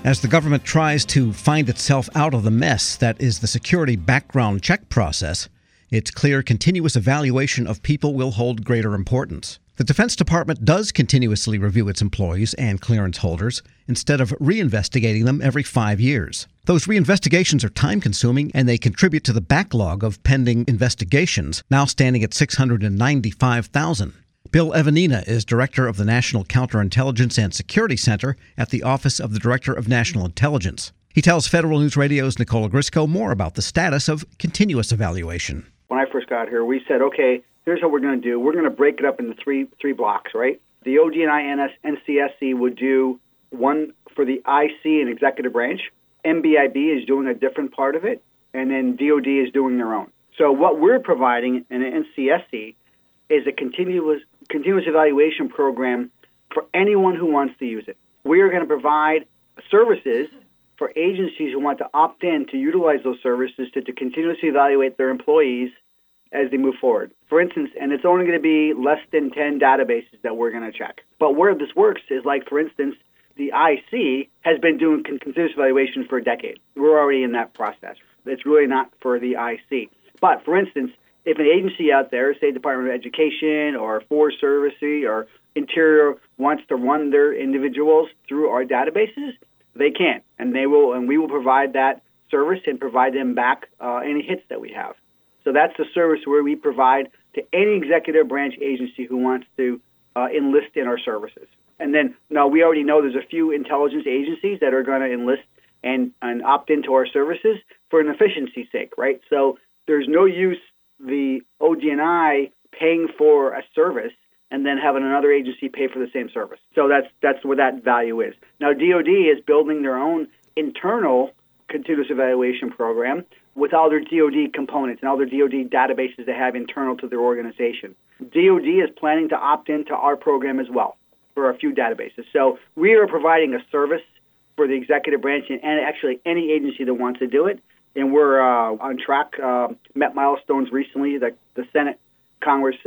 As the government tries to find itself out of the mess that is the security background check process, it's clear continuous evaluation of people will hold greater importance. The Defense Department does continuously review its employees and clearance holders instead of reinvestigating them every 5 years. Those reinvestigations are time-consuming, and they contribute to the backlog of pending investigations, now standing at 695,000. Bill Evanina is director of the National Counterintelligence and Security Center at the Office of the Director of National Intelligence. He tells Federal News Radio's Nicola Grisco more about the status of continuous evaluation. When I first got here, we said, okay, here's what we're going to do. We're going to break it up into three blocks, right? The ODNI and NCSC would do one for the IC and executive branch. NBIB is doing a different part of it, and then DOD is doing their own. So what we're providing in NCSC is a continuous evaluation program for anyone who wants to use it. We are going to provide services for agencies who want to opt in to utilize those services to continuously evaluate their employees as they move forward. For instance, and it's only going to be less than 10 databases that we're going to check. But where this works is, like, for instance, the IC has been doing continuous evaluation for a decade. We're already in that process. It's really not for the IC. But, for instance, if an agency out there, say Department of Education or Forest Service or Interior, wants to run their individuals through our databases, they can, and they will, and we will provide that service and provide them back any hits that we have. So that's the service where we provide to any executive branch agency who wants to enlist in our services. And then, now we already know there's a few intelligence agencies that are going to enlist and opt into our services for an efficiency's sake, right? So there's no use the ODNI paying for a service and then having another agency pay for the same service. So that's where that value is. Now, DOD is building their own internal continuous evaluation program with all their DOD components and all their DOD databases they have internal to their organization. DOD is planning to opt into our program as well for a few databases. So we are providing a service for the executive branch and actually any agency that wants to do it. And we're on track, met milestones recently that the Senate, Congress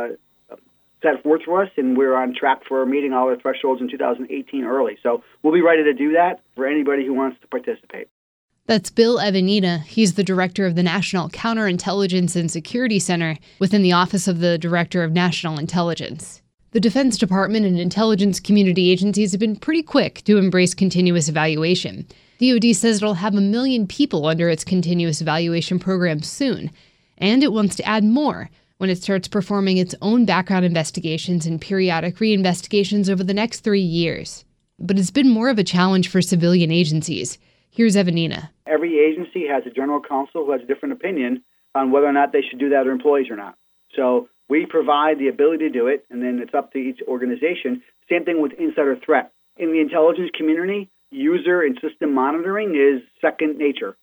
set forth for us, and we're on track for meeting all our thresholds in 2018 early. So we'll be ready to do that for anybody who wants to participate. That's Bill Evanina. He's the director of the National Counterintelligence and Security Center within the Office of the Director of National Intelligence. The Defense Department and intelligence community agencies have been pretty quick to embrace continuous evaluation. DoD says it'll have 1 million people under its continuous evaluation program soon, and it wants to add more when it starts performing its own background investigations and periodic reinvestigations over the next 3 years. But it's been more of a challenge for civilian agencies. Here's Evanina. Every agency has a general counsel who has a different opinion on whether or not they should do that to their employees or not. So we provide the ability to do it, and then it's up to each organization. Same thing with insider threat. In the intelligence community, user and system monitoring is second nature.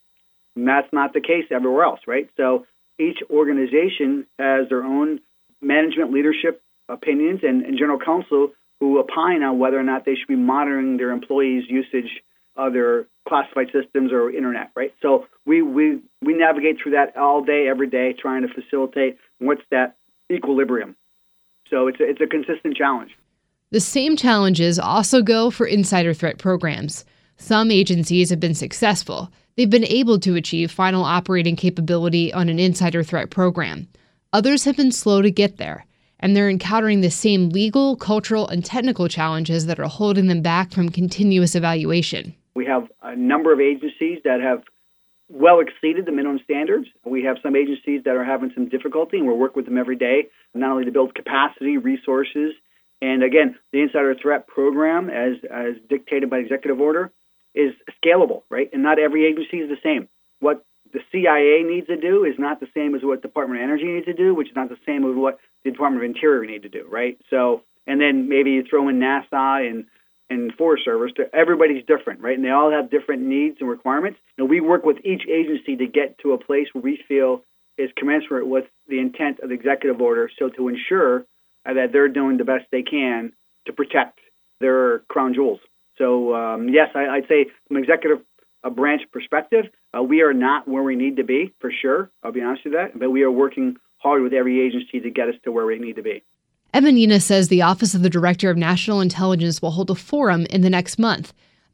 And that's not the case everywhere else, right? So each organization has their own management leadership opinions and general counsel who opine on whether or not they should be monitoring their employees' usage of their classified systems or internet, right? So we navigate through that all day, every day, trying to facilitate what's that equilibrium. So it's a consistent challenge. The same challenges also go for insider threat programs. Some agencies have been successful. They've been able to achieve final operating capability on an insider threat program. Others have been slow to get there, and they're encountering the same legal, cultural, and technical challenges that are holding them back from continuous evaluation. We have a number of agencies that have well exceeded the minimum standards. We have some agencies that are having some difficulty, and we're working with them every day, not only to build capacity, resources, and again, the insider threat program, as dictated by executive order, is scalable, right? And not every agency is the same. What the CIA needs to do is not the same as what Department of Energy needs to do, which is not the same as what the Department of Interior need to do, right? So, and then maybe you throw in NASA and Forest Service. Everybody's different, right? And they all have different needs and requirements. And we work with each agency to get to a place where we feel is commensurate with the intent of the executive order, so to ensure that they're doing the best they can to protect their crown jewels. So, yes, I'd say from an executive branch perspective, we are not where we need to be, for sure. I'll be honest with that. But we are working hard with every agency to get us to where we need to be. Evanina says the Office of the Director of National Intelligence will hold a forum in the next month.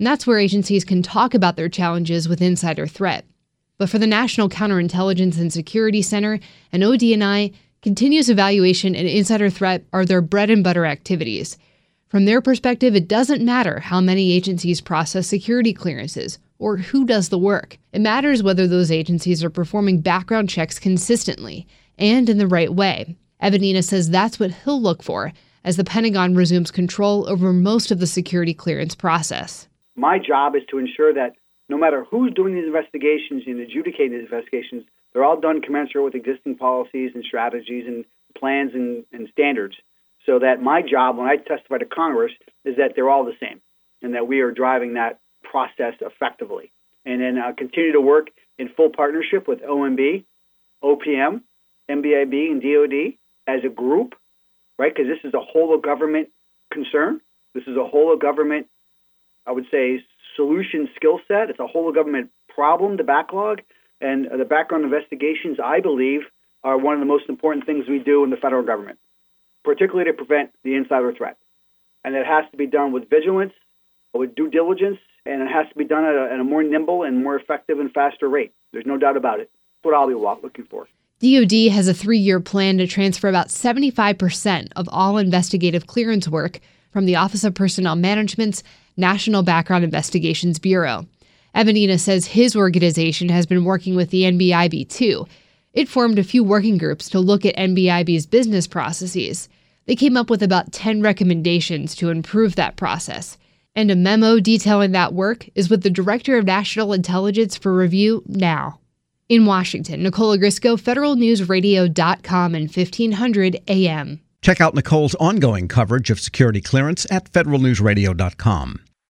And that's where agencies can talk about their challenges with insider threat. But for the National Counterintelligence and Security Center and ODNI, continuous evaluation and insider threat are their bread and butter activities. From their perspective, it doesn't matter how many agencies process security clearances or who does the work. It matters whether those agencies are performing background checks consistently and in the right way. Evanina says that's what he'll look for as the Pentagon resumes control over most of the security clearance process. My job is to ensure that no matter who's doing these investigations and adjudicating these investigations, they're all done commensurate with existing policies and strategies and plans and standards. So that my job when I testify to Congress is that they're all the same and that we are driving that process effectively. And then continue to work in full partnership with OMB, OPM, MBIB, and DOD as a group, right? Because this is a whole of government concern. This is a whole of government, I would say, solution skill set. It's a whole of government problem, the backlog. And the background investigations, I believe, are one of the most important things we do in the federal government, particularly to prevent the insider threat. And it has to be done with vigilance, with due diligence, and it has to be done at a more nimble and more effective and faster rate. There's no doubt about it. That's what I'll be looking for. DoD has a 3-year plan to transfer about 75% of all investigative clearance work from the Office of Personnel Management's National Background Investigations Bureau. Evanina says his organization has been working with the NBIB too. It formed a few working groups to look at NBIB's business processes. They came up with about 10 recommendations to improve that process. And a memo detailing that work is with the Director of National Intelligence for review now. In Washington, Nicole Ogrysko, federalnewsradio.com and 1500 AM. Check out Nicole's ongoing coverage of security clearance at federalnewsradio.com.